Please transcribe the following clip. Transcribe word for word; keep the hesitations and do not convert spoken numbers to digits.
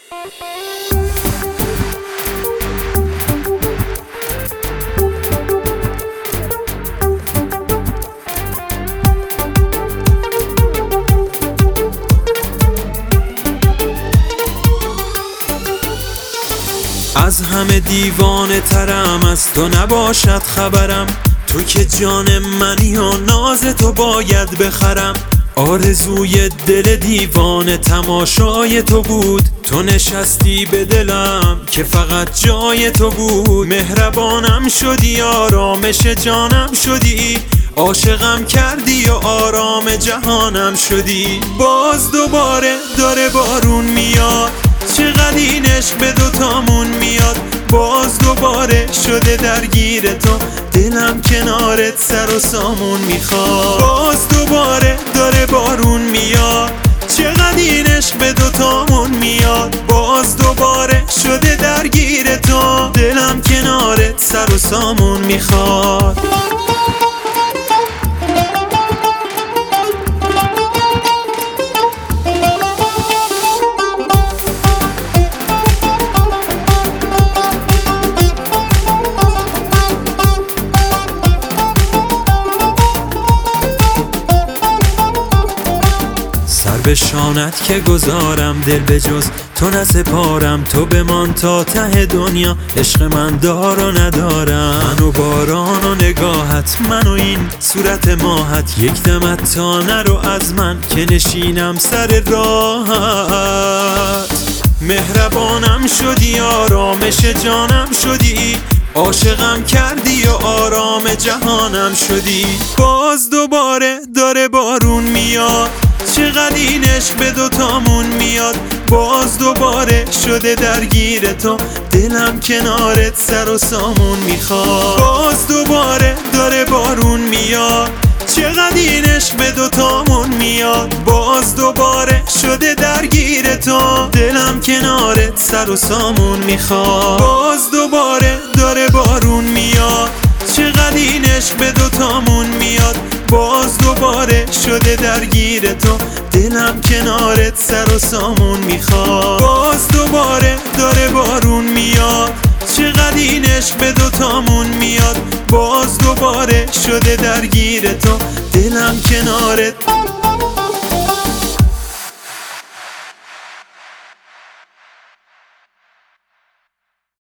از همه دیوانه ترم، از تو نباشد خبرم. تو که جان منی و ناز تو باید بخرم. آرزوی دل دیوانه تماشای تو بود. تو نشستی به دلم که فقط جای تو بود. مهربانم شدی، آرامش جانم شدی. عاشقم کردی و آرام جهانم شدی. باز دوباره داره بارون میاد، چقدر این عشق به دوتامون میاد. باز دوباره شده درگیر تو، دلم کنارت سر و سامون میخواد. باز دوباره داره بارون میاد، چقدر این عشق به دوتامون میاد. باز دوباره شده درگیر تو، دلم کنارت سر و سامون میخواد. به شانت که گذارم، دل به جز تو نسپارم. تو بمان تا ته دنیا، عشق من دار و ندارم. من و باران و نگاهت، من و این صورت ماهت. یک دمت تا نرو از من که نشینم سر راهت. مهربانم شدی، آرامش جانم شدی. عاشقم کردی و آرام جهانم شدی. باز دوباره داره بارون میاد، چقدر این عشق به دوتامون میاد. باز دوباره شده درگیر تو، دلم کنارت سر و سامون میخواد. باز دوباره داره بارون میاد، چقدر این عشق به دوتامون میاد. باز دوباره شده درگیر تو، دلم کنارت سر و سامون میخواد. باز دوباره داره بارون میاد، چقدر این عشق به دوتامون میاد. باز دوباره شده درگیر تو، دلم کنارت سر و سامون میخواد. باز دوباره داره بارون میاد، چقدر این عشق به دوتامون میاد. باز دوباره شده درگیر تو، دلم کنارت